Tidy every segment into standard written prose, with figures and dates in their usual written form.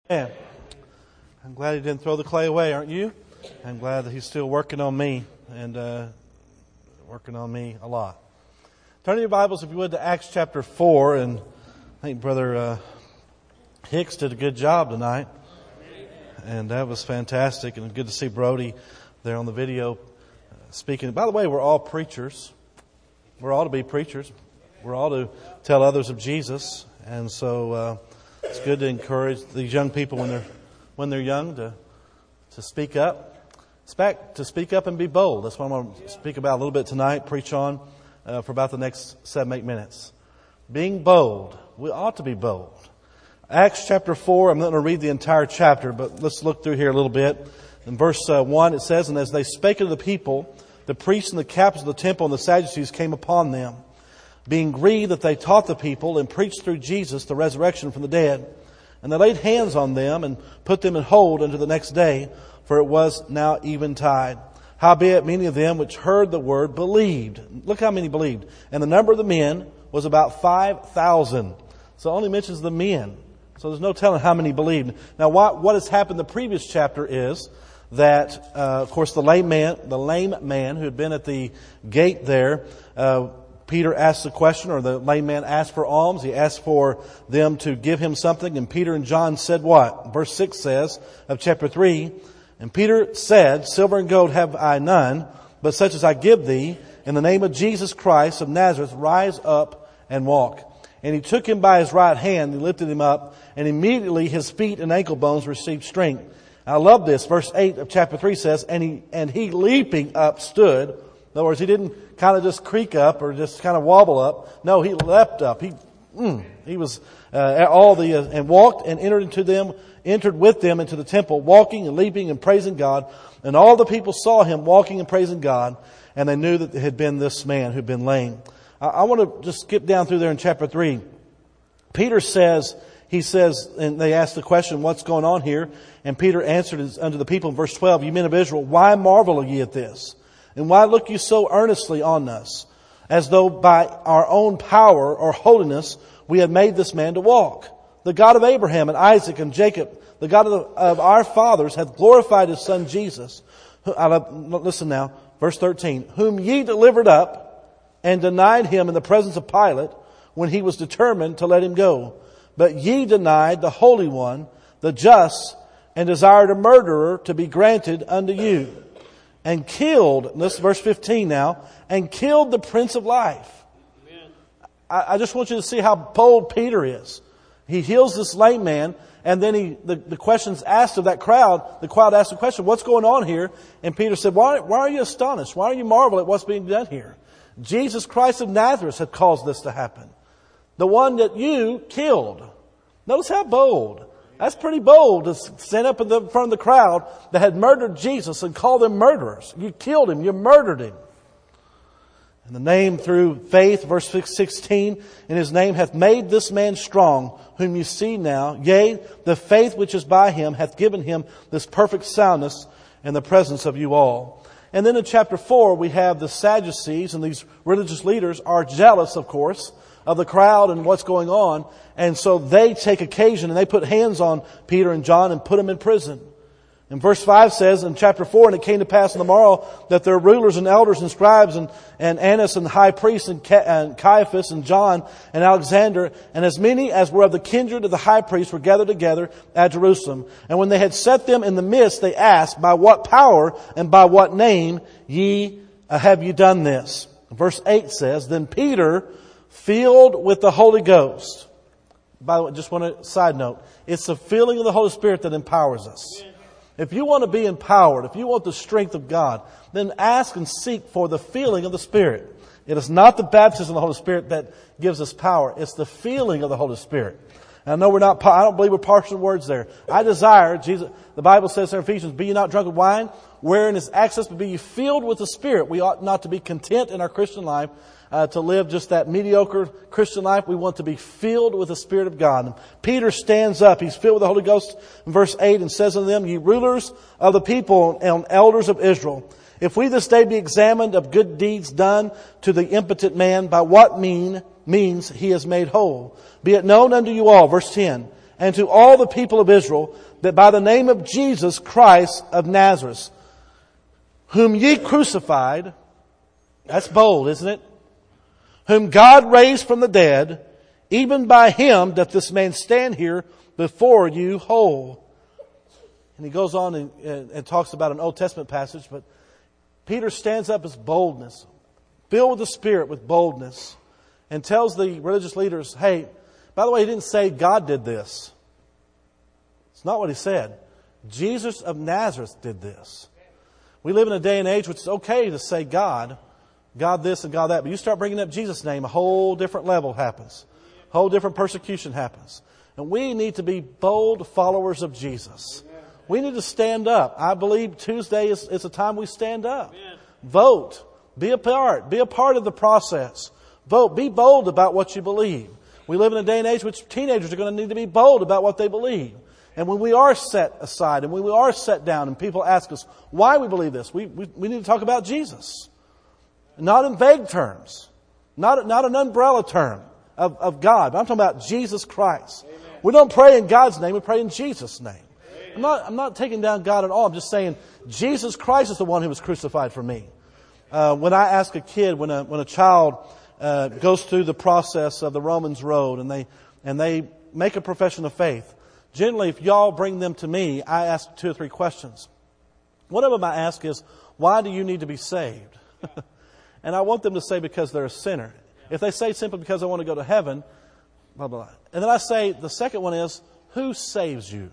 Man, I'm glad he didn't throw the clay away, aren't you? I'm glad that he's still working on me and working on me a lot. Turn your Bibles, if you would, to Acts chapter 4, and I think Brother Hicks did a good job tonight, and that was fantastic, and good to see Brody there on the video speaking. By the way, we're all preachers. We're all to be preachers. We're all to tell others of Jesus, and so it's good to encourage these young people when they're young to speak up. To speak up and be bold. That's what I'm going to speak about a little bit tonight, preach on for about the next 7-8 minutes. Being bold. We ought to be bold. Acts chapter 4, I'm not going to read the entire chapter, but let's look through here a little bit. In verse 1 it says, "And as they spake unto the people, the priests and the captains of the temple and the Sadducees came upon them, being grieved that they taught the people and preached through Jesus the resurrection from the dead. And they laid hands on them and put them in hold unto the next day, for it was now eventide. Howbeit many of them which heard the word believed." Look how many believed. "And the number of the men was about 5,000. So it only mentions the men. So there's no telling how many believed. Now what has happened in the previous chapter is that, of course, the lame man who had been at the gate there, Peter asked the question, or the lame man asked for alms. He asked for them to give him something. And Peter and John said what? Verse 6 says of chapter 3, "And Peter said, Silver and gold have I none, but such as I give thee, in the name of Jesus Christ of Nazareth, rise up and walk. And he took him by his right hand, and lifted him up, and immediately his feet and ankle bones received strength." I love this. Verse 8 of chapter 3 says, and he leaping up stood. In other words, he didn't kind of just creak up or just kind of wobble up. No, he leapt up. He was and walked and entered with them into the temple, walking and leaping and praising God. And all the people saw him walking and praising God, and they knew that it had been this man who'd been lame. I want to just skip down through there in chapter 3. Peter says, and they asked the question, "What's going on here?" And Peter answered unto the people in verse 12, "Ye men of Israel, why marvel ye at this? And why look you so earnestly on us, as though by our own power or holiness we had made this man to walk? The God of Abraham and Isaac and Jacob, the God of our fathers, hath glorified his son Jesus." Listen now, verse 13. "Whom ye delivered up and denied him in the presence of Pilate, when he was determined to let him go. But ye denied the Holy One, the just, and desired a murderer to be granted unto you. And killed," this is verse 15 now, "and killed the Prince of Life." I just want you to see how bold Peter is. He heals this lame man, and then the questions asked of that crowd, the crowd asked the question, "What's going on here?" And Peter said, why are you astonished? Why are you marvel at what's being done here? Jesus Christ of Nazareth had caused this to happen. The one that you killed. Notice how bold. That's pretty bold to stand up in front of the crowd that had murdered Jesus and call them murderers. You killed him. You murdered him. And the name through faith, verse 16, "In his name hath made this man strong, whom you see now. Yea, the faith which is by him hath given him this perfect soundness in the presence of you all." And then in chapter 4, we have the Sadducees, and these religious leaders are jealous, of course, of the crowd and what's going on. And so they take occasion and they put hands on Peter and John and put them in prison. And verse 5 says in chapter 4, "And it came to pass on the morrow that their rulers and elders and scribes and Annas and the high priest and Caiaphas and John and Alexander and as many as were of the kindred of the high priest were gathered together at Jerusalem. And when they had set them in the midst, they asked, By what power and by what name have ye done this?" Verse 8 says, "Then Peter, filled with the Holy Ghost." By the way, just want to side note, it's the filling of the Holy Spirit that empowers us. If you want to be empowered, if you want the strength of God, then ask and seek for the filling of the Spirit. It is not the baptism of the Holy Spirit that gives us power. It's the feeling of the Holy Spirit. And I know I don't believe we're partial words there. I desire, the Bible says in Ephesians, "Be ye not drunk with wine, wherein is excess, but be ye filled with the Spirit." We ought not to be content in our Christian life to live just that mediocre Christian life. We want to be filled with the Spirit of God. And Peter stands up. He's filled with the Holy Ghost in verse 8 and says unto them, "Ye rulers of the people and elders of Israel, if we this day be examined of good deeds done to the impotent man, by what means he is made whole, be it known unto you all," verse 10, and to all the people of Israel, that by the name of Jesus Christ of Nazareth, whom ye crucified," that's bold, isn't it? "Whom God raised from the dead, even by him doth this man stand here before you whole." And he goes on and talks about an Old Testament passage, but Peter stands up as boldness, filled with the Spirit with boldness, and tells the religious leaders, hey, by the way, he didn't say God did this. It's not what he said. Jesus of Nazareth did this. We live in a day and age which it's okay to say God this and God that, but you start bringing up Jesus' name, a whole different level happens. A whole different persecution happens. And we need to be bold followers of Jesus. We need to stand up. I believe Tuesday is a time we stand up. Amen. Vote. Be a part of the process. Vote. Be bold about what you believe. We live in a day and age which teenagers are going to need to be bold about what they believe. And when we are set aside and when we are set down and people ask us why we believe this, we need to talk about Jesus. Not in vague terms. Not an umbrella term of God. But I'm talking about Jesus Christ. Amen. We don't pray in God's name, we pray in Jesus' name. I'm not taking down God at all. I'm just saying Jesus Christ is the one who was crucified for me. When I ask a kid, when a child goes through the process of the Romans Road and they make a profession of faith, generally if y'all bring them to me, I ask 2 or 3 questions. One of them I ask is, why do you need to be saved? And I want them to say because they're a sinner. If they say simply because I want to go to heaven, blah, blah, blah. And then I say, the second one is, who saves you?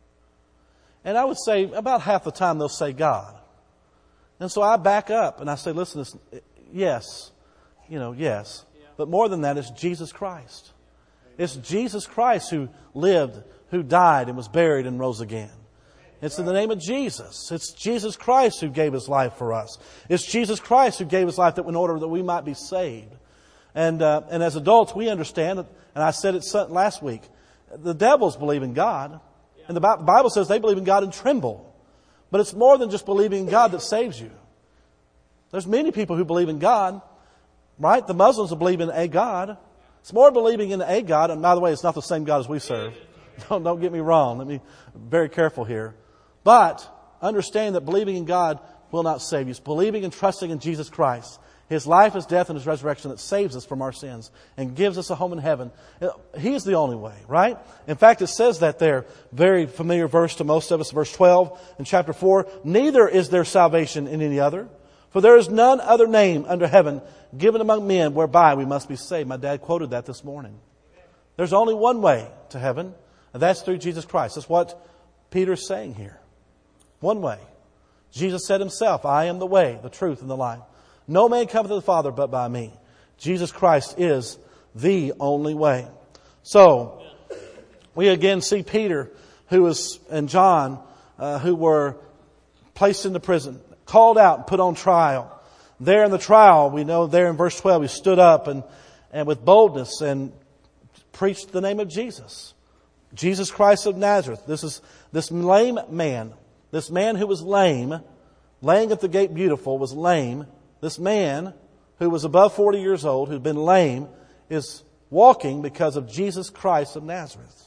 And I would say about half the time they'll say God. And so I back up and I say, listen, yes. Yes. But more than that, it's Jesus Christ. It's Jesus Christ who lived, who died and was buried and rose again. It's in the name of Jesus. It's Jesus Christ who gave His life for us. It's Jesus Christ who gave His life in order that we might be saved. And as adults, we understand, and I said it last week, the devils believe in God. And the Bible says they believe in God and tremble. But it's more than just believing in God that saves you. There's many people who believe in God, right? The Muslims believe in a God. It's more believing in a God. And by the way, it's not the same God as we serve. Don't get me wrong. Let me be very careful here. But understand that believing in God will not save you. It's believing and trusting in Jesus Christ. His life, His death, and His resurrection that saves us from our sins and gives us a home in heaven. He's the only way, right? In fact, it says that there, very familiar verse to most of us, verse 12 in chapter 4. Neither is there salvation in any other, for there is none other name under heaven given among men whereby we must be saved. My dad quoted that this morning. There's only one way to heaven, and that's through Jesus Christ. That's what Peter's saying here. One way. Jesus said Himself, I am the way, the truth, and the life. No man cometh to the Father but by me. Jesus Christ is the only way. So, we again see Peter and John, who were placed into prison, called out and put on trial. There in the trial, we know there in verse 12, he stood up and with boldness and preached the name of Jesus. Jesus Christ of Nazareth. This lame man, this man who was lame, laying at the gate beautiful, was lame. This man who was above 40 years old, who'd been lame, is walking because of Jesus Christ of Nazareth.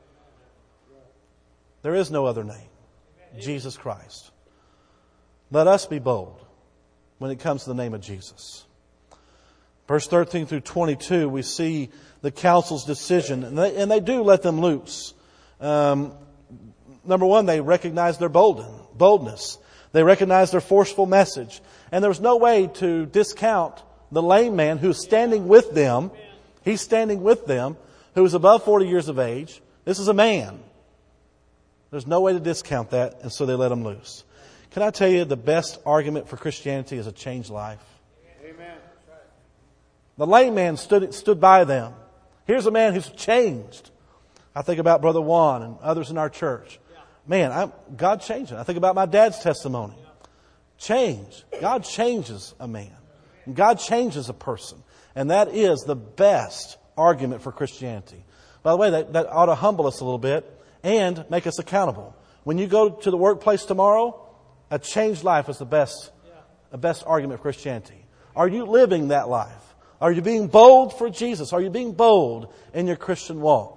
There is no other name. Jesus Christ. Let us be bold when it comes to the name of Jesus. Verse 13 through 22, we see the council's decision, and they do let them loose. Number one, they recognize their boldness. They recognize their forceful message. And there was no way to discount the lame man who's standing with them. He's standing with them, who is above 40 years of age. This is a man. There's no way to discount that, and so they let him loose. Can I tell you the best argument for Christianity is a changed life? Amen. The lame man stood by them. Here's a man who's changed. I think about Brother Juan and others in our church. Man, God changed it. I think about my dad's testimony. Change. God changes a man. God changes a person. And that is the best argument for Christianity. By the way, that ought to humble us a little bit and make us accountable. When you go to the workplace tomorrow, a changed life is the best argument for Christianity. Are you living that life? Are you being bold for Jesus? Are you being bold in your Christian walk?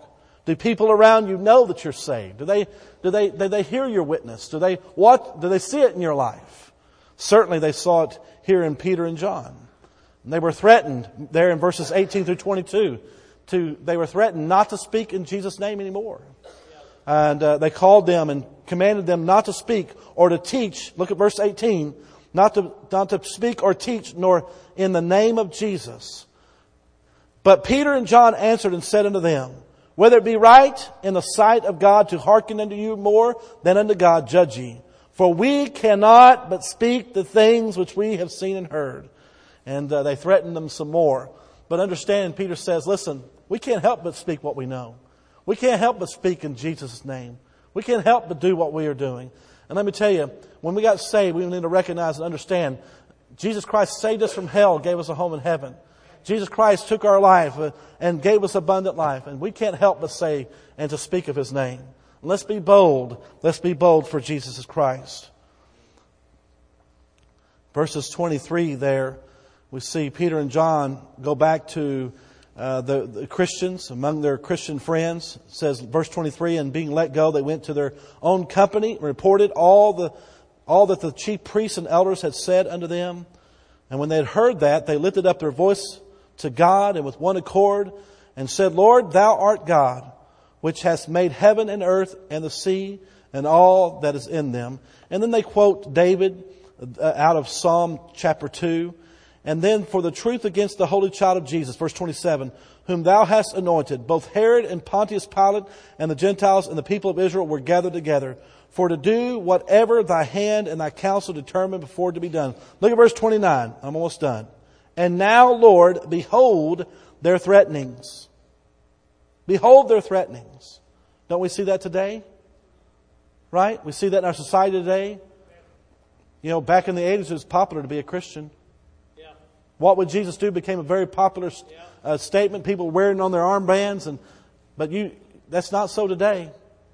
Do people around you know that you're saved? Do they hear your witness? Do they see it in your life? Certainly they saw it here in Peter and John. And they were threatened there in verses 18 through 22. They were threatened not to speak in Jesus' name anymore. And they called them and commanded them not to speak or to teach. Look at verse 18. Not to speak or teach, nor in the name of Jesus. But Peter and John answered and said unto them, whether it be right in the sight of God to hearken unto you more than unto God, judge ye. For we cannot but speak the things which we have seen and heard. And they threatened them some more. But understand, Peter says, listen, we can't help but speak what we know. We can't help but speak in Jesus' name. We can't help but do what we are doing. And let me tell you, when we got saved, we need to recognize and understand Jesus Christ saved us from hell, gave us a home in heaven. Jesus Christ took our life and gave us abundant life. And we can't help but say and to speak of His name. Let's be bold. Let's be bold for Jesus Christ. Verses 23 there, we see Peter and John go back to the Christians, among their Christian friends. It says, verse 23, and being let go, they went to their own company and reported all that the chief priests and elders had said unto them. And when they had heard that, they lifted up their voice to God and with one accord and said, Lord, Thou art God, which hast made heaven and earth and the sea and all that is in them. And then they quote David out of Psalm chapter 2. And then for the truth against the holy child of Jesus, verse 27, whom Thou hast anointed, both Herod and Pontius Pilate and the Gentiles and the people of Israel were gathered together for to do whatever Thy hand and Thy counsel determined before to be done. Look at verse 29. I'm almost done. And now, Lord, behold their threatenings. Behold their threatenings. Don't we see that today? Right? We see that in our society today. You know, back in the 80s, it was popular to be a Christian. Yeah. What would Jesus do became a very popular statement. People wearing it on their armbands. But that's not so today.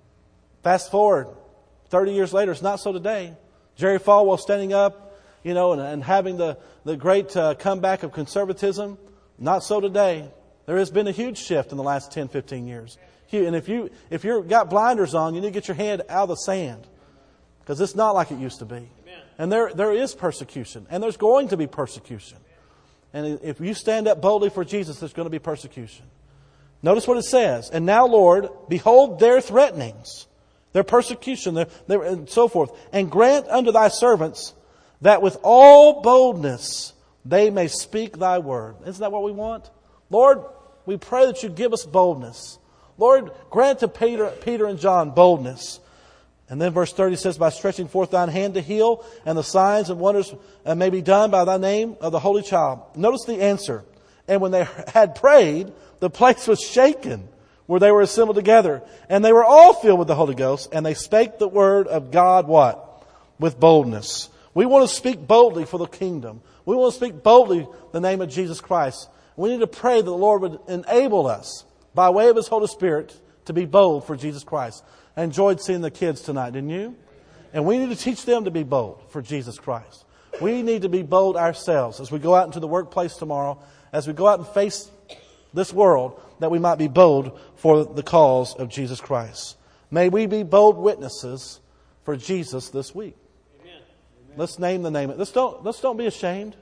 Fast forward 30 years later, it's not so today. Jerry Falwell standing up, you know, and having the great comeback of conservatism. Not so today. There has been a huge shift in the last 10, 15 years. And if you've got blinders on, you need to get your head out of the sand. Because it's not like it used to be. And there is persecution. And there's going to be persecution. And if you stand up boldly for Jesus, there's going to be persecution. Notice what it says. And now, Lord, behold their threatenings, their persecution, their and so forth. And grant unto Thy servants that with all boldness they may speak Thy word. Isn't that what we want? Lord, we pray that You give us boldness. Lord, grant to Peter and John boldness. And then verse 30 says, by stretching forth Thine hand to heal, and the signs and wonders may be done by Thy name of the Holy Child. Notice the answer. And when they had prayed, the place was shaken where they were assembled together. And they were all filled with the Holy Ghost, and they spake the word of God, what? With boldness. We want to speak boldly for the kingdom. We want to speak boldly the name of Jesus Christ. We need to pray that the Lord would enable us, by way of His Holy Spirit, to be bold for Jesus Christ. I enjoyed seeing the kids tonight, didn't you? And we need to teach them to be bold for Jesus Christ. We need to be bold ourselves as we go out into the workplace tomorrow, as we go out and face this world, that we might be bold for the cause of Jesus Christ. May we be bold witnesses for Jesus this week. Amen. Let's name the name. Let's don't be ashamed.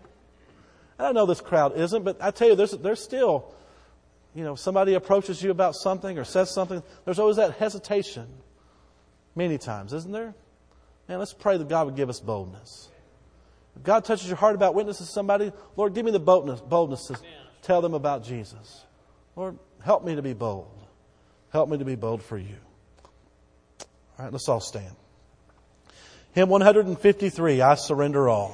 And I know this crowd isn't, but I tell you, there's still, you know, somebody approaches you about something or says something, there's always that hesitation. Many times, isn't there? Man, let's pray that God would give us boldness. If God touches your heart about witnessing to somebody, Lord, give me the boldness to tell them about Jesus. Lord, help me to be bold. Help me to be bold for You. All right, let's all stand. Hymn 153, I Surrender All.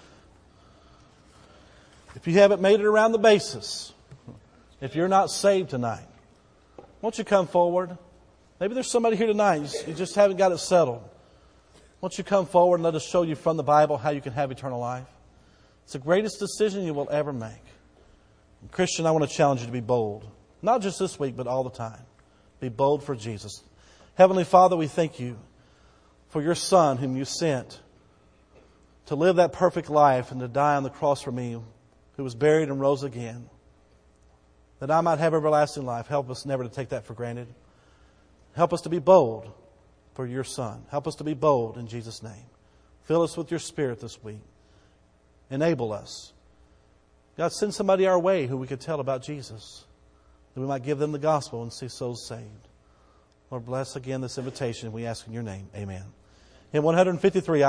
If you haven't made it around the bases, if you're not saved tonight, won't you come forward? Maybe there's somebody here tonight, you just haven't got it settled. Won't you come forward and let us show you from the Bible how you can have eternal life? It's the greatest decision you will ever make. And Christian, I want to challenge you to be bold. Not just this week, but all the time. Be bold for Jesus. Heavenly Father, we thank You for Your Son whom You sent to live that perfect life and to die on the cross for me, who was buried and rose again, that I might have everlasting life. Help us never to take that for granted. Help us to be bold for your Son. Help us to be bold in Jesus' name. Fill us with your Spirit this week. Enable us. God, send somebody our way who we could tell about Jesus, that we might give them the gospel and see souls saved. Lord, bless again this invitation. We ask in your name. Amen. Hymn 153.